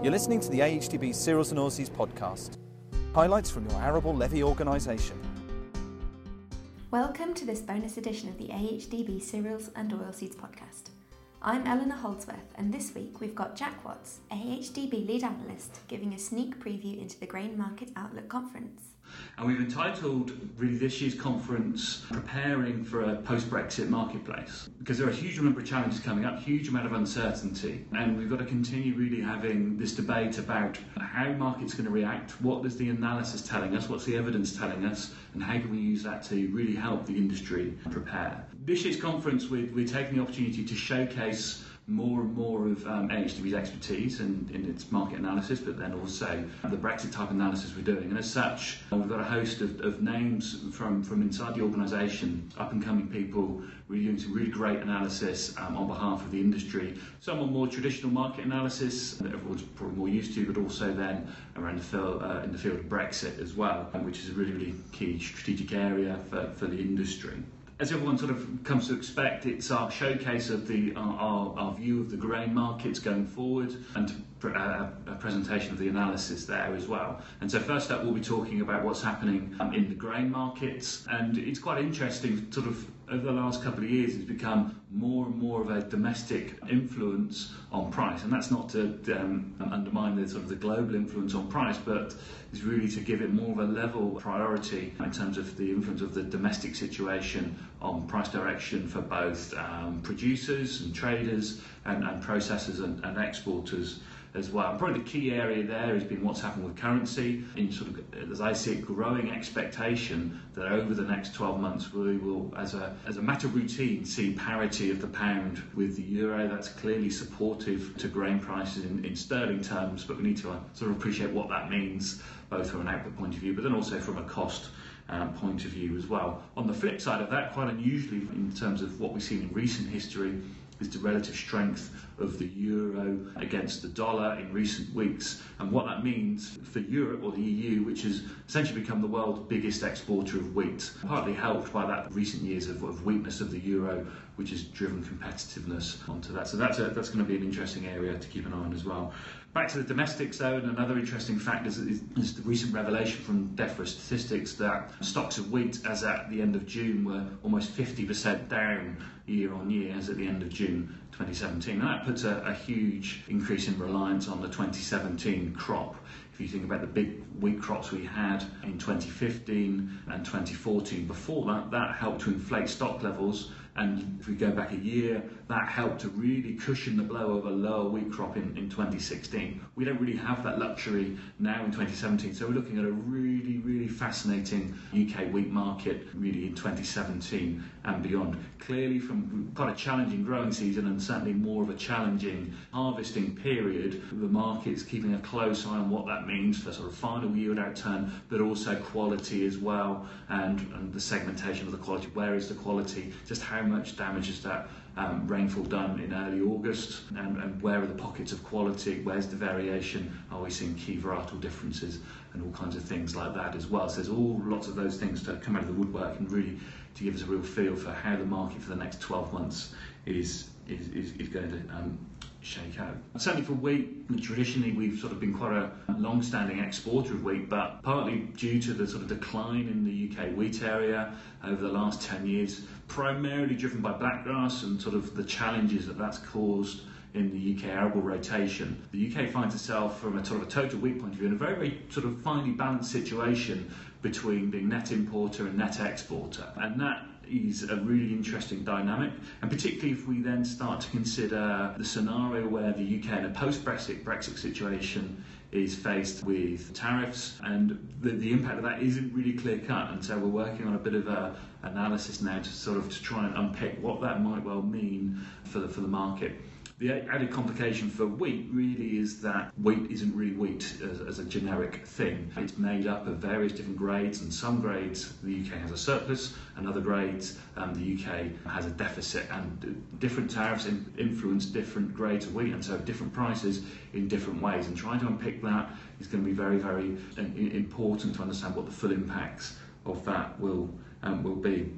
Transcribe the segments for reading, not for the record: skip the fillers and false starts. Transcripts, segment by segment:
You're listening to the AHDB Cereals and Oilseeds podcast. Highlights from your arable levy organisation. Welcome to this bonus edition of the AHDB Cereals and Oilseeds podcast. I'm Eleanor Holdsworth, and this week we've got Jack Watts, AHDB lead analyst, giving a sneak preview into the Grain Market Outlook Conference. And we've entitled really this year's conference Preparing for a Post-Brexit Marketplace, because there are a huge number of challenges coming up, huge amount of uncertainty, and we've got to continue really having this debate about how markets are going to react, what is the analysis telling us, what's the evidence telling us, and how can we use that to really help the industry prepare. This year's conference, we're taking the opportunity to showcase more and more of AHDB's expertise in its market analysis, but then also the Brexit type analysis we're doing. And as such, we've got a host of names from inside the organisation, up and coming people really doing some really great analysis on behalf of the industry. Some on more traditional market analysis that everyone's probably more used to, but also then around in the field of Brexit as well, which is a really, really key strategic area for the industry. As everyone sort of comes to expect, it's our showcase of our view of the grain markets going forward, and a presentation of the analysis there as well. And so first up, we'll be talking about what's happening in the grain markets, and it's quite interesting. Sort of over the last couple of years, it's become more and more of a domestic influence on price, and that's not to undermine the sort of the global influence on price, but is really to give it more of a level priority in terms of the influence of the domestic situation on price direction for both producers and traders and processors and exporters as well. Probably the key area there has been what's happened with currency, in sort of, as I see it, growing expectation that over the next 12 months we will, as a matter of routine, see parity of the pound with the euro. That's clearly supportive to grain prices in sterling terms, but we need to sort of appreciate what that means, both from an output point of view, but then also from a cost point of view as well. On the flip side of that, quite unusually in terms of what we've seen in recent history, is the relative strength of the euro against the dollar in recent weeks, and what that means for Europe, or the EU, which has essentially become the world's biggest exporter of wheat, partly helped by that recent years of weakness of the euro, which has driven competitiveness onto that. So that's going to be an interesting area to keep an eye on as well. Back to the domestic zone, another interesting fact is the recent revelation from DEFRA statistics that stocks of wheat as at the end of June were almost 50% down year on year as at the end of June 2017. And that puts a huge increase in reliance on the 2017 crop. If you think about the big wheat crops we had in 2015 and 2014, before that helped to inflate stock levels. And if we go back a year, that helped to really cushion the blow of a lower wheat crop in 2016. We don't really have that luxury now in 2017, so we're looking at a really, really fascinating UK wheat market really in 2017 and beyond. Clearly from quite a challenging growing season and certainly more of a challenging harvesting period, the market's keeping a close eye on what that means for sort of final yield outturn, but also quality as well, and the segmentation of the quality. Where is the quality? Just how much damage has that rainfall done in early August, and where are the pockets of quality? Where's the variation? Are we seeing key varietal differences and all kinds of things like that as well? So there's lots of those things to come out of the woodwork and really to give us a real feel for how the market for the next 12 months is going to shake out. Certainly for wheat, traditionally we've sort of been quite a long-standing exporter of wheat, but partly due to the sort of decline in the UK wheat area over the last 10 years, primarily driven by blackgrass and sort of the challenges that's caused in the UK arable rotation. The UK finds itself from a sort of a total wheat point of view in a very, very sort of finely balanced situation between being net importer and net exporter, and that is a really interesting dynamic, and particularly if we then start to consider the scenario where the UK in a post-Brexit situation is faced with tariffs, and the impact of that isn't really clear cut, and so we're working on a bit of a analysis now to try and unpick what that might well mean for the market. The added complication for wheat really is that wheat isn't really wheat as a generic thing. It's made up of various different grades, and some grades the UK has a surplus, and other grades the UK has a deficit, and different tariffs influence different grades of wheat, and so different prices in different ways. And trying to unpick that is going to be very, very important to understand what the full impacts of that will be.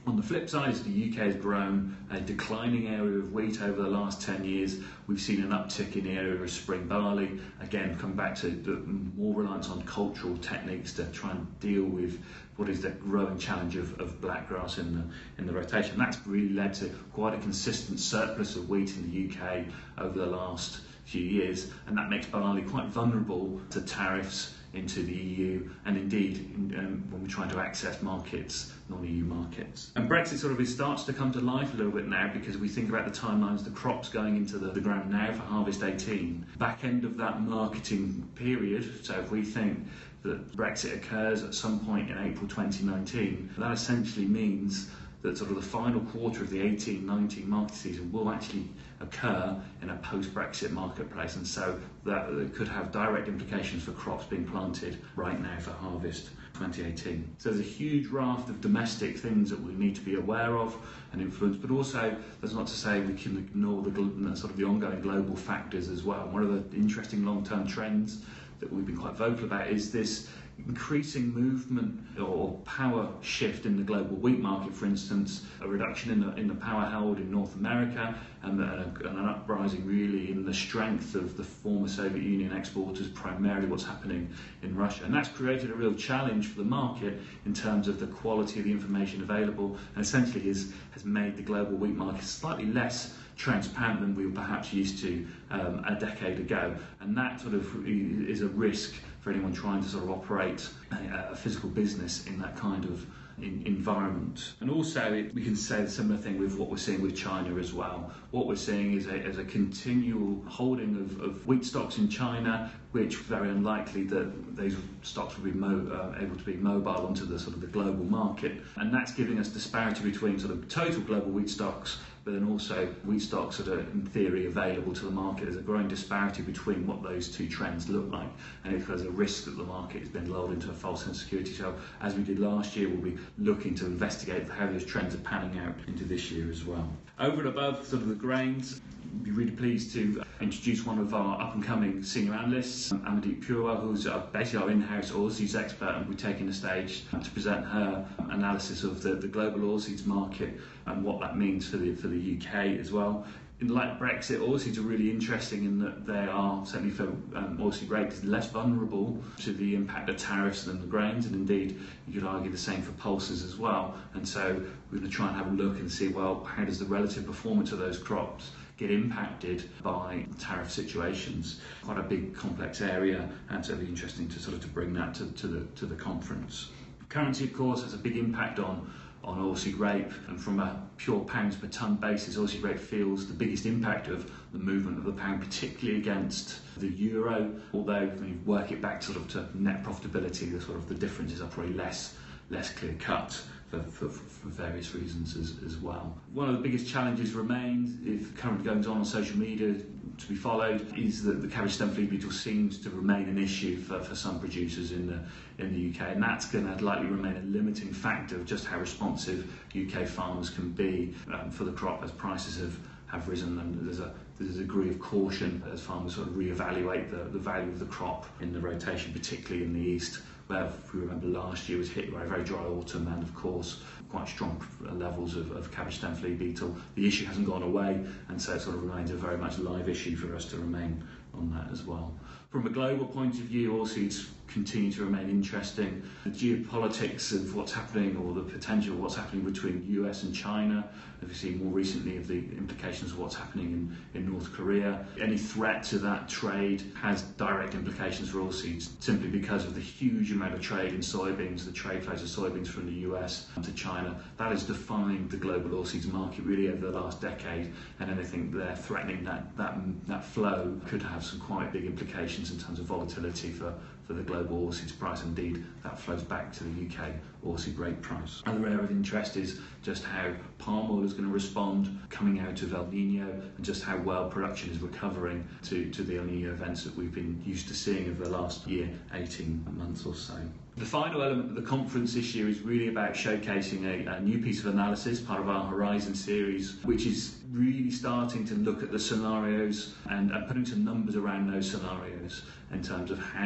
On the flip side, as the UK has grown a declining area of wheat over the last 10 years, we've seen an uptick in the area of spring barley. Again, come back to the more reliance on cultural techniques to try and deal with what is the growing challenge of blackgrass in the rotation. That's really led to quite a consistent surplus of wheat in the UK over the last few years, and that makes barley quite vulnerable to tariffs into the EU, and indeed when we're trying to access markets, non-EU markets. And Brexit sort of starts to come to life a little bit now, because we think about the timelines, the crops going into the ground now for harvest 18, back end of that marketing period. So if we think that Brexit occurs at some point in April 2019, that essentially means that sort of the final quarter of the 18-19 market season will actually occur in a post-Brexit marketplace, and so that could have direct implications for crops being planted right now for harvest 2018. So there's a huge raft of domestic things that we need to be aware of and influence, but also that's not to say we can ignore the sort of the ongoing global factors as well. One of the interesting long-term trends that we've been quite vocal about is this increasing movement or power shift in the global wheat market. For instance, a reduction in the power held in North America, and an uprising really in the strength of the former Soviet Union exporters, primarily what's happening in Russia. And that's created a real challenge for the market in terms of the quality of the information available, and essentially has made the global wheat market slightly less transparent than we were perhaps used to a decade ago. And that sort of is a risk for anyone trying to sort of operate a physical business in that kind of environment. And also we can say a similar thing with what we're seeing with China as well. What we're seeing is a continual holding of wheat stocks in China, which very unlikely that those stocks will be able to be mobile onto the sort of the global market. And that's giving us disparity between sort of total global wheat stocks, but then also wheat stocks that are in theory available to the market. There's a growing disparity between what those two trends look like, and if there's a risk that the market has been lulled into a false sense of security. So as we did last year, we'll be looking to investigate how those trends are panning out into this year as well. Over and above sort of the grains, we'd be really pleased to introduce one of our up-and-coming senior analysts, Amandeep Purewal, who's basically our in-house oilseeds expert, and we're taking the stage to present her analysis of the global oilseeds market and what that means for the UK as well. In light of Brexit, oilseeds are really interesting in that they are, certainly for oilseed rape, less vulnerable to the impact of tariffs than the grains, and indeed you could argue the same for pulses as well. And so we're going to try and have a look and see, well, how does the relative performance of those crops get impacted by tariff situations? Quite a big complex area, and so it'll be interesting to sort of to bring that to the conference. Currency, of course, has a big impact on oilseed rape, and from a pure pounds per tonne basis, oilseed rape feels the biggest impact of the movement of the pound, particularly against the euro. Although when you work it back sort of to net profitability, the sort of the differences are probably less clear cut for various reasons as well. One of the biggest challenges remains, if current goings on social media to be followed, is that the cabbage stem flea beetle seems to remain an issue for some producers in the UK, and that's going to likely remain a limiting factor of just how responsive UK farmers can be for the crop as prices have risen. And there's a degree of caution as farmers sort of reevaluate the value of the crop in the rotation, particularly in the east, where, if we remember, last year was hit by a very dry autumn and, of course, quite strong levels of cabbage stem flea beetle. The issue hasn't gone away, and so it sort of remains a very much live issue for us to remain on that as well. From a global point of view, oilseeds continue to remain interesting. The geopolitics of what's happening, or the potential of what's happening between the US and China, as we've seen more recently of the implications of what's happening in North Korea. Any threat to that trade has direct implications for oilseeds, simply because of the huge amount of trade in soybeans, the trade flows of soybeans from the US to China. That has defined the global oilseeds market really over the last decade, and anything there threatening that flow could have some quite big implications in terms of volatility for the global oilseeds price. Indeed, that flows back to the UK oilseed rape price. Another area of interest is just how palm oil is going to respond coming out of El Nino, and just how well production is recovering to the El Nino events that we've been used to seeing over the last year, 18 months or so. The final element of the conference this year is really about showcasing a new piece of analysis, part of our Horizon series, which is really starting to look at the scenarios and putting some numbers around those scenarios in terms of how the UK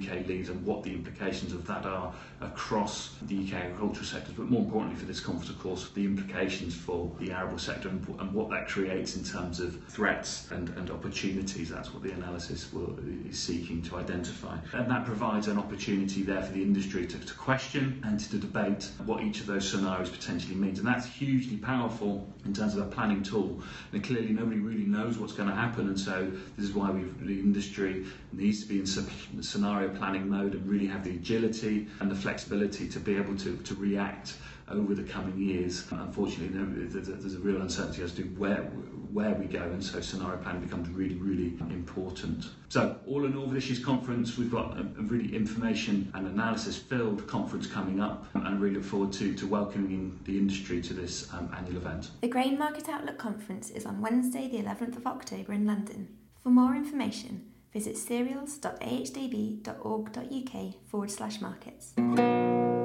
UK leads and what the implications of that are across the UK agricultural sectors, but more importantly for this conference, of course, the implications for the arable sector and what that creates in terms of threats and opportunities. That's what the analysis is seeking to identify. And that provides an opportunity there for the industry to question and to debate what each of those scenarios potentially means. And that's hugely powerful in terms of a planning tool. And clearly nobody really knows what's going to happen, and so this is why the industry needs to be in scenario planning mode and really have the agility and the flexibility to be able to react over the coming years. Unfortunately, there's a real uncertainty as to where we go, and so scenario planning becomes really, really important. So all in all, for this year's conference, we've got a really information and analysis filled conference coming up, and I really look forward to welcoming the industry to this annual event. The Grain Market Outlook Conference is on Wednesday the 11th of October in London. For more information, visit cereals.ahdb.org.uk/markets.